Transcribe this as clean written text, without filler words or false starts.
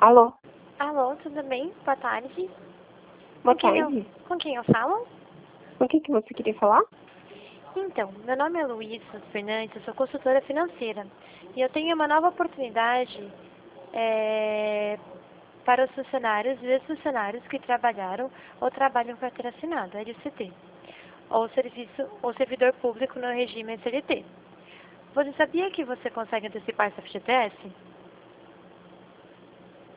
Alô, Alô, tudo bem? Boa tarde. boa tarde. Com quem eu falo? O que você queria falar? Então, meu nome é Luísa Fernandes, eu sou consultora financeira e eu tenho uma nova oportunidade para os funcionários e ex-funcionários que trabalharam ou trabalham com carteira assinada, LCT, ou servidor público no regime CLT. Você sabia que você consegue antecipar seu FGTS?